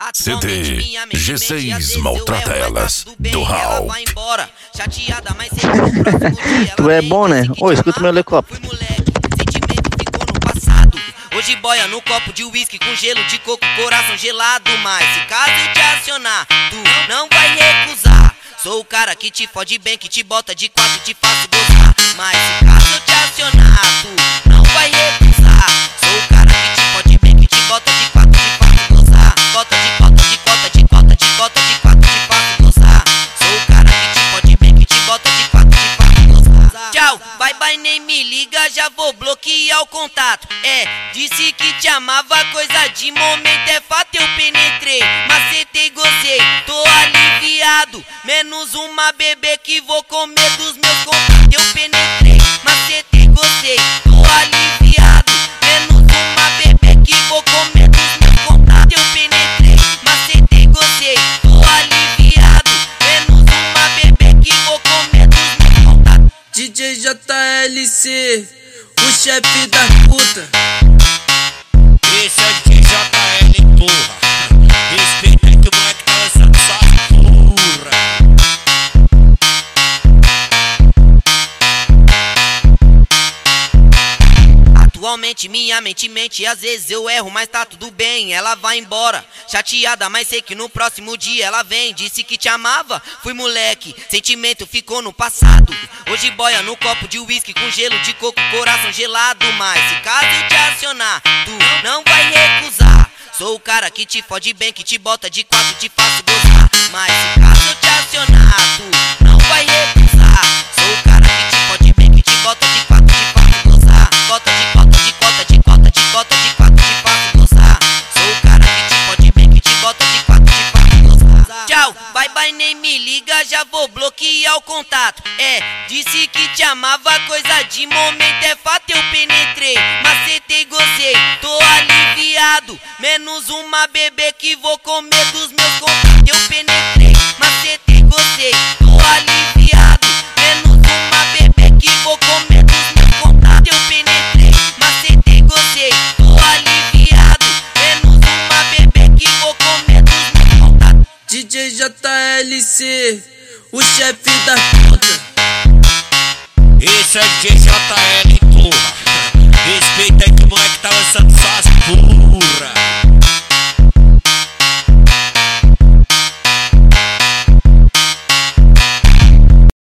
CD G6 maltrata elas do Hal. Tu é bom, né? Ô, escuta meu helicóptero. Hoje boia no copo de uísque com gelo de coco, coração gelado. Mas se caso eu te acionar, tu não vai recusar. Sou o cara que te fode bem, que te bota de quatro e te faço gostar. Mas se caso eu te acionar, tu não vai recusar. Sou o cara que te fode bem, que te bota de quatro e te faço gostar. Bota de cota, de cota, de cota, de cota, de quatro e te faço gostar. Sou o cara que te fode bem, que te bota de quatro e te faço gostar. Tchau, bye bye, nem me liga, já vou bloquear o contato. Disse que te amava, coisa de momento é fato, eu penetrei, macetei, gozei, tô aliviado. Menos uma bebê que vou comer dos meus contatos. Eu penetrei, macetei, gozei, tô aliviado. Menos uma bebê que vou comer dos meus contatos. Eu penetrei, macetei, gozei, tô aliviado. Menos uma bebê que vou comer dos meus contatos. DJ JLC, o chefe da puta. Esse é o JL, porra. Respeita aí que o moleque tá lançando só porra. Atualmente minha mente mente, às vezes eu erro, mas tá tudo bem. Ela vai embora, chateada, mas sei que no próximo dia ela vem. Disse que te amava, fui moleque, sentimento ficou no passado. Hoje boia no copo de uísque com gelo de coco, coração gelado. Mas se caso eu te acionar, tu não vai recusar. Sou o cara que te fode bem, que te bota de quatro e te faço gostar. Mas se caso eu te acionar, tu não vai recusar. Sou o cara que te fode bem, que te bota de quatro e te faço gostar. Bota de cota, de cota, de cota, de cota, de quatro e te faço gostar. Sou o cara que te fode bem, que te bota de quatro e te faço gostar. Tchau, bye bye, nem me liga, já vou bloquear o contato. Disse que te amava, coisa de momento é fato, eu penetrei, macetei, gozei, tô aliviado. Menos uma bebê que vou comer dos meus contatos. Eu penetrei, macetei, gozei, tô aliviado. Menos uma bebê que vou comer dos meus contatos. Eu penetrei, macetei, gozei, tô aliviado. Menos uma bebê que vou comer dos meus contatos. DJ JLC, o chefe da puta. Esse é o JL.